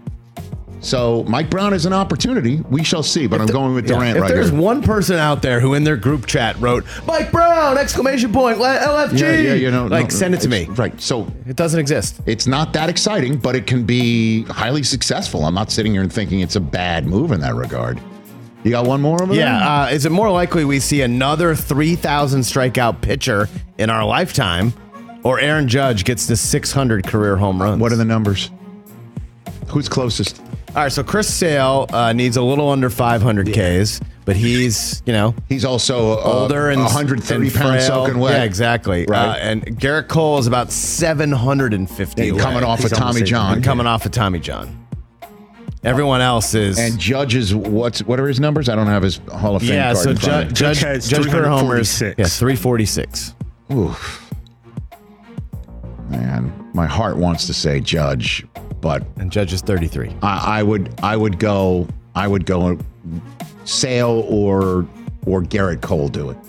So Mike Brown is an opportunity. We shall see, but I'm going with Durant If right there's here. one person out there who in their group chat wrote, Mike Brown, exclamation point, L F G, Yeah, yeah, you know, like no, send it to me. it's- Right. So It doesn't exist. it's not that exciting, but it can be highly successful. I'm not sitting here and thinking it's a bad move in that regard. You got one more over there? Yeah. Uh, is it more likely we see another three thousand strikeout pitcher in our lifetime, or Aaron Judge gets to six hundred career home runs? What are the numbers? Who's closest? All right, so Chris Sale uh, needs a little under five hundred Ks, but he's, you know, He's also uh, older and one hundred thirty and pounds frail. soaking wet. Yeah, exactly. Right. Uh, and Garrett Cole is about seven hundred fifty. And coming away. off He's of Tommy almost John. And coming off of Tommy John. Everyone else is. And Judge is what's what are his numbers? I don't have his Hall of Fame yeah, card so in front of Judge, me. Judge, Judge has Judge career homers. three forty-six. Yeah, three forty-six. Oof. Man, my heart wants to say Judge, but And Judge is thirty-three. I, I would I would go I would go Sale or or Garrett Cole do it.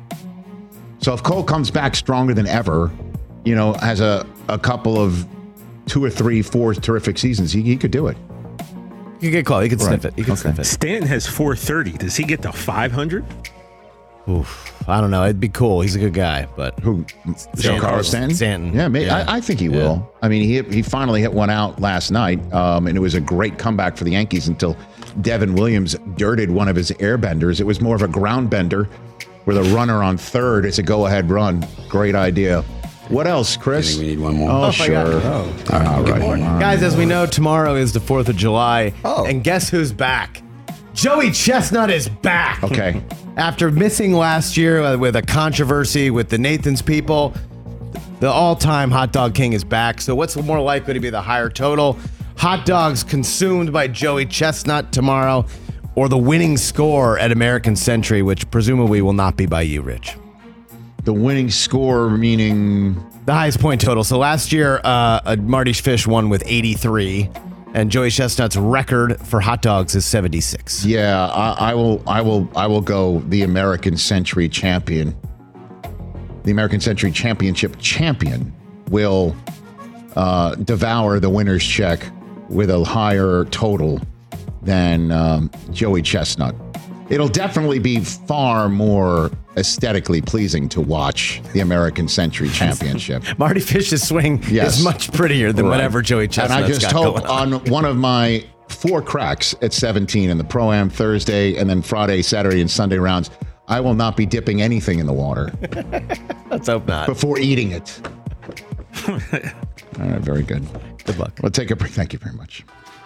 So if Cole comes back stronger than ever, you know, has a, a couple of two or three, four terrific seasons, he, he could do it. You could get close. You could sniff Right. it. You could Okay. sniff it. Stanton has four thirty. Does he get to five hundred? Oof. I don't know. It'd be cool. He's a good guy, but Who? Giancarlo Stanton? Stanton. Yeah, may, Yeah. I, I think he Yeah. will. I mean, he he finally hit one out last night, um, and it was a great comeback for the Yankees until Devin Williams dirted one of his airbenders. It was more of a ground bender with a runner on third. It's a go-ahead run. Great idea. What else, Chris? we need one more. Oh, Oh, my sure. God. Oh. All Good right. morning. Guys, as we know, tomorrow is the fourth of July. Oh. And guess who's back? Joey Chestnut is back. Okay. After missing last year uh, with a controversy with the Nathan's people, the all-time hot dog king is back. So what's more likely to be the higher total? Hot dogs consumed by Joey Chestnut tomorrow, or the winning score at American Century, which presumably will not be by you, Rich. The winning score, meaning The highest point total. So last year, uh, uh, Marty Fish won with eighty-three, and Joey Chestnut's record for hot dogs is seventy-six. yeah, I, I will, I will, I will go the American Century champion. The American Century Championship champion will uh, devour the winner's check with a higher total than um, Joey Chestnut. It'll definitely be far more aesthetically pleasing to watch the American Century Championship. Marty Fish's swing Yes. is much prettier than Right. whatever Joey Chestnut's And I just got hope going on. on one of my four cracks at seventeen in the Pro-Am Thursday and then Friday, Saturday, and Sunday rounds, I will not be dipping anything in the water Let's hope not. before eating it. All right, very good. Good luck. We'll take a break. Thank you very much.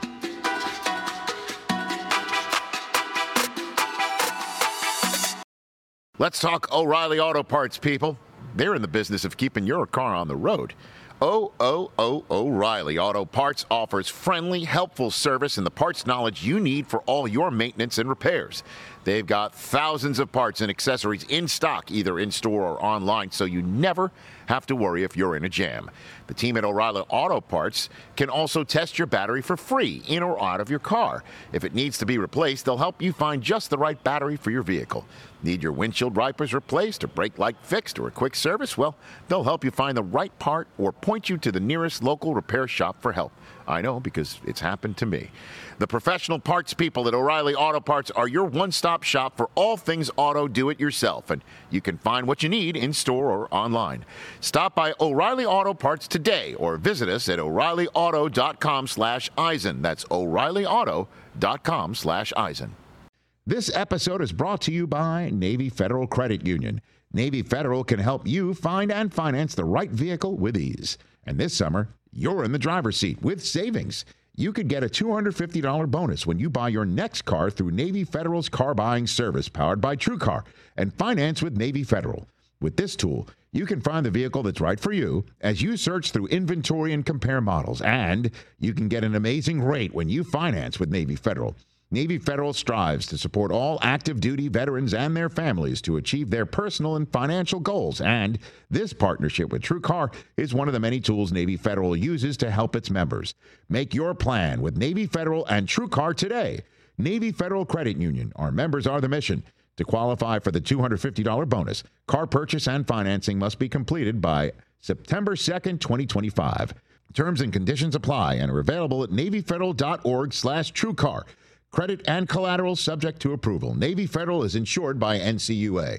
Let's talk O'Reilly Auto Parts, people. They're in the business of keeping your car on the road. O O O O'Reilly Auto Parts offers friendly, helpful service and the parts knowledge you need for all your maintenance and repairs. They've got thousands of parts and accessories in stock, either in-store or online, so you never have to worry if you're in a jam. The team at O'Reilly Auto Parts can also test your battery for free, in or out of your car. If it needs to be replaced, they'll help you find just the right battery for your vehicle. Need your windshield wipers replaced or brake light fixed or a quick service? Well, they'll help you find the right part or point you to the nearest local repair shop for help. I know, because it's happened to me. The professional parts people at O'Reilly Auto Parts are your one-stop shop for all things auto do-it-yourself, and you can find what you need in-store or online. Stop by O'Reilly Auto Parts today or visit us at O'Reillyauto.com slash Eisen. That's O'Reillyauto.com slash Eisen. This episode is brought to you by Navy Federal Credit Union. Navy Federal can help you find and finance the right vehicle with ease. And this summer, you're in the driver's seat with savings. You could get a two hundred fifty dollars bonus when you buy your next car through Navy Federal's car buying service powered by TrueCar and finance with Navy Federal. With this tool, you can find the vehicle that's right for you as you search through inventory and compare models. And you can get an amazing rate when you finance with Navy Federal. Navy Federal strives to support all active duty veterans and their families to achieve their personal and financial goals. And this partnership with TrueCar is one of the many tools Navy Federal uses to help its members. Make your plan with Navy Federal and TrueCar today. Navy Federal Credit Union. Our members are the mission. To qualify for the two hundred fifty dollars bonus, car purchase and financing must be completed by September second, twenty twenty-five. Terms and conditions apply and are available at NavyFederal.org slash TrueCar. Credit and collateral subject to approval. Navy Federal is insured by N C U A.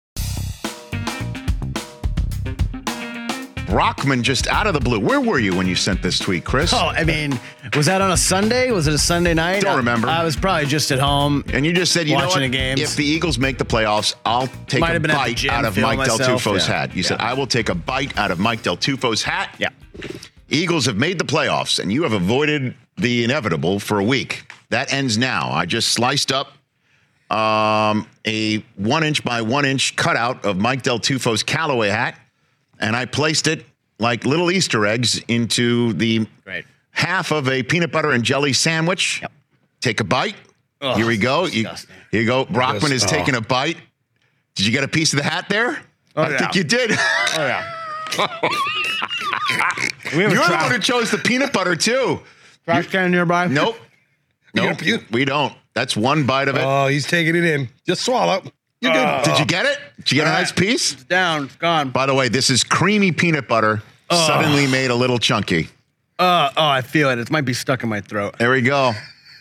Brockman just out of the blue. Where were you when you sent this tweet, Chris? Oh, I mean, was that on a Sunday? Was it a Sunday night? Don't remember. I, I was probably just at home. And you just said, you know what? Watching the games. If the Eagles make the playoffs, I'll take Might a have been at the bite gym, out of feeling Mike Del myself. Tufo's Yeah. hat. You said, Yeah. I will take a bite out of Mike Del Tufo's hat. Yeah. Eagles have made the playoffs, and you have avoided the inevitable for a week. That ends now. I just sliced up um, a one inch by one inch cutout of Mike Del Tufo's Callaway hat, and I placed it like little Easter eggs into the Great. half of a peanut butter and jelly sandwich. Yep. Take a bite. Ugh, here we go. You, here you go. Brockman is Just- taking a bite. Did you get a piece of the hat there? Oh, I yeah. think you did. Oh, yeah. You're have a the trash- one who chose the peanut butter, too. Trash can nearby? Nope. Nope. You- you- We don't. That's one bite of it. Oh, he's taking it in. Just swallow. You good? Did you get it? Did you get a nice piece? It's down. It's gone. By the way, this is creamy peanut butter suddenly made a little chunky. Uh, oh, I feel it. It might be stuck in my throat. There we go.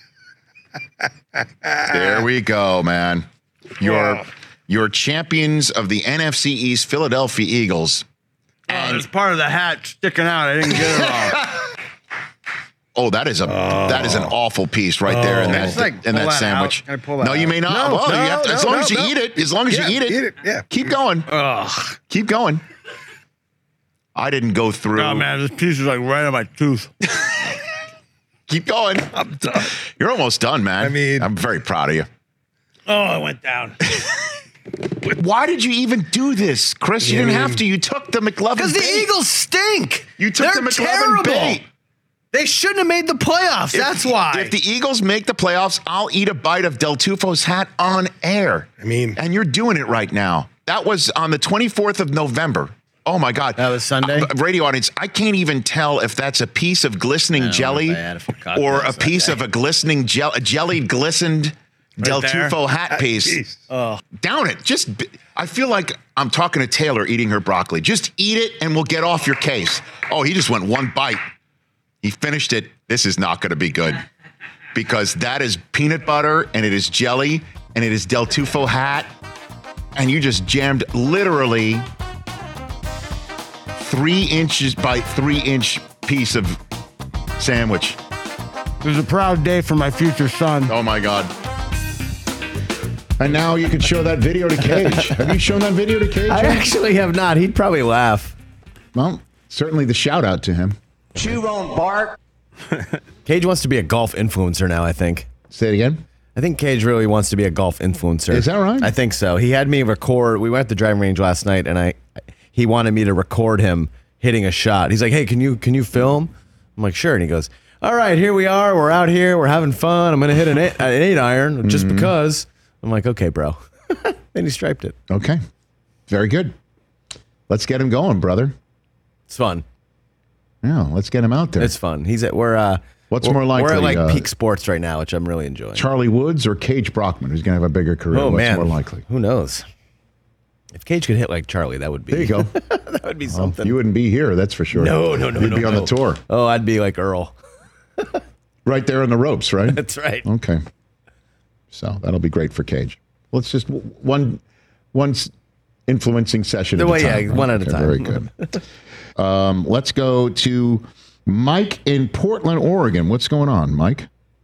There we go, man. Your Wow. your champions of the N F C East Philadelphia Eagles. Oh, there's part of the hat sticking out. I didn't get it all. Oh, that is a that is an awful piece right there in Can I that just, like, in pull that that sandwich. out? Can I pull that no, you out? may not. No, well, no, you have to, as no, long as you no. eat it. As long as Yeah, you eat it. eat it, yeah. Keep going. Ugh. Keep going. I didn't go through. Oh, man, this piece is like right on my tooth. Keep going. I'm done. You're almost done, man. I mean- I'm very proud of you. Oh, I went down. Why did you even do this, Chris? You Yeah, didn't I mean- have to. You took the McLovin Because the bait. Eagles stink. You took They're the McLovin terrible. bait. They shouldn't have made the playoffs. If- That's why. If the Eagles make the playoffs, I'll eat a bite of Del Tufo's hat on air. I mean, And you're doing it right now. That was on the twenty-fourth of November. Oh, my God. That was Sunday? Uh, radio audience, I can't even tell if that's a piece of glistening know jelly if I had a few cocktails or a that piece day. of a glistening, gel- a jellied, glistened Del there. Tufo hat piece. piece. Down it. Just, b- I feel like I'm talking to Taylor eating her broccoli. Just eat it and we'll get off your case. Oh, he just went one bite. He finished it. This is not going to be good because that is peanut butter and it is jelly and it is Del Tufo hat. And you just jammed literally three inches by three inch piece of sandwich. it was a proud day for my future son. Oh my God. And now you can show that video to Cage. Have you shown that video to Cage? I actually have not. He'd probably laugh. Well, certainly the shout out to him. Chew won't bark. Cage wants to be a golf influencer now, I think. Say it again? I think Cage really wants to be a golf influencer. Is that right? I think so. He had me record. We went at the driving range last night, and I he wanted me to record him hitting a shot. He's like, hey, can you can you film? I'm like, sure. And he goes, all right, here we are. We're out here. We're having fun. I'm going to hit an eight, an eight iron just Mhm. because. I'm like, okay, bro. Then he striped it. Okay. Very good. Let's get him going, brother. It's fun. Yeah, let's get him out there. It's fun. He's at, we're, uh, What's we're, more likely? We're at like uh, peak sports right now, which I'm really enjoying. Charlie Woods or Cage Brockman, who's going to have a bigger career? Oh, What's man. more likely? Who knows? If Cage could hit like Charlie, that would be. There you go. That would be Well, something. you wouldn't be here, that's for sure. No, no, no, You'd no, be on no. the tour. Oh, I'd be like Earl. Right there on the ropes, right? That's right. Okay. So that'll be great for Cage. Let's just one one s- influencing session at Well, a time. yeah, right? one at a Okay, time. Very good. um, let's go to Mike in Portland, Oregon. What's going on, Mike?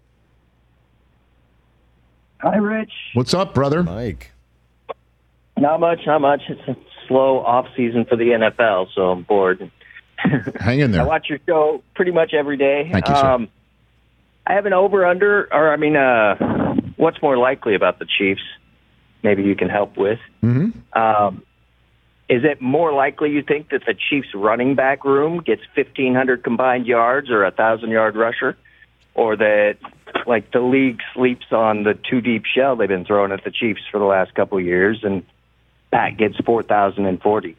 Hi, Rich. What's up, brother? Mike. Not much, not much. It's a slow off season for the N F L, so I'm bored. Hang in I there. watch your show pretty much every day. Thank you, sir. Um, I have an over-under, or I mean, uh, what's more likely about the Chiefs? Maybe you can help with. Mm-hmm. Um, is it more likely you think that the Chiefs' running back room gets fifteen hundred combined yards or a thousand-yard rusher, or that like the league sleeps on the two-deep shell they've been throwing at the Chiefs for the last couple of years, and Pat gets four thousand forty?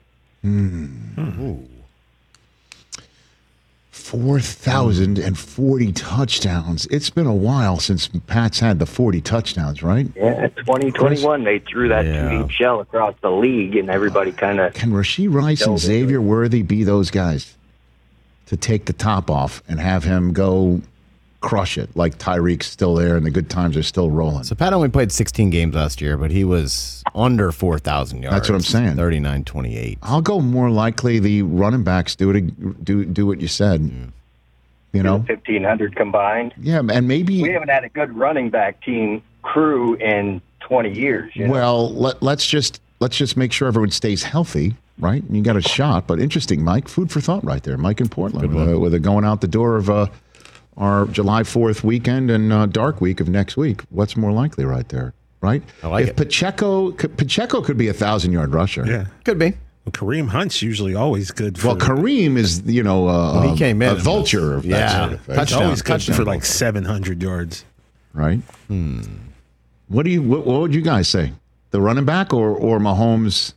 four thousand forty touchdowns. It's been a while since Pat's had the forty touchdowns, right? Yeah, twenty twenty-one, they threw that two-deep shell across the league, and everybody kind of... Can Rashee Rice and Xavier Worthy be those guys to take the top off and have him go crush it like Tyreek's still there and the good times are still rolling? So Pat only played sixteen games last year, but he was under four thousand yards. That's what I'm saying. thirty-nine twenty-eight. I'll go more likely the running backs do it. Do do what you said. You know, fifteen hundred combined. yeah, and maybe. We haven't had a good running back team crew in twenty years. You know? Well, let, let's just let's just make sure everyone stays healthy, right? And you got a shot. But interesting, Mike. Food for thought, right there, Mike in Portland, with a, with a going out the door of uh, our July fourth weekend and uh, dark week of next week. What's more likely, right there, right? I like if it. Pacheco could- Pacheco could be a thousand yard rusher. Yeah. Could be. Well, Kareem Hunt's usually always good for. Well, Kareem is you know uh, Well, he came in a and vulture of that yeah, sort of thing. He's always good Touchdown for like vulture. seven hundred yards. Right? What do you? What, what would you guys say? The running back or or Mahomes?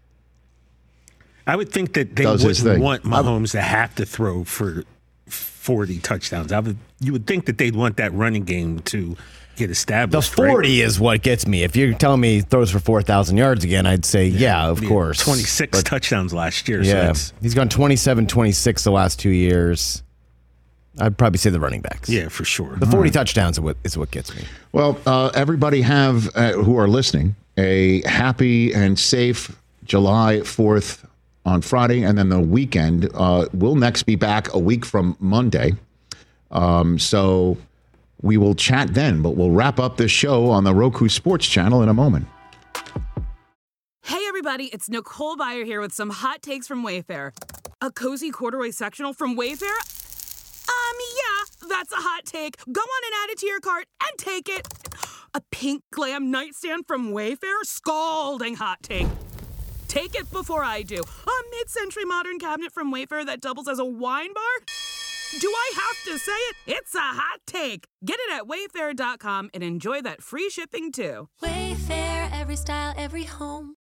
I would think that they Does his wouldn't thing. want Mahomes to have to throw for forty touchdowns. I would. You would think that they'd want that running game to get The established. right? forty is what gets me. If you're telling me he throws for four thousand yards again, I'd say, yeah, of Yeah, course. twenty-six But, touchdowns last year. So yeah. that's, He's gone twenty-seven twenty-six the last two years. I'd probably say the running backs. yeah, for sure. The forty touchdowns is what, is what gets me. Well, uh, everybody have uh, who are listening a happy and safe July fourth on Friday, and then the weekend. Uh, we'll next be back a week from Monday. Um, so we will chat then, but we'll wrap up this show on the Roku Sports channel in a moment. Hey everybody, it's Nicole Byer here with some hot takes from Wayfair. A cozy corduroy sectional from Wayfair? Um, yeah, that's a hot take. Go on and add it to your cart and take it. A pink glam nightstand from Wayfair? Scalding hot take. Take it before I do. A mid-century modern cabinet from Wayfair that doubles as a wine bar? Do I have to say it? It's a hot take. Get it at wayfair dot com and enjoy that free shipping too. Wayfair, every style, every home.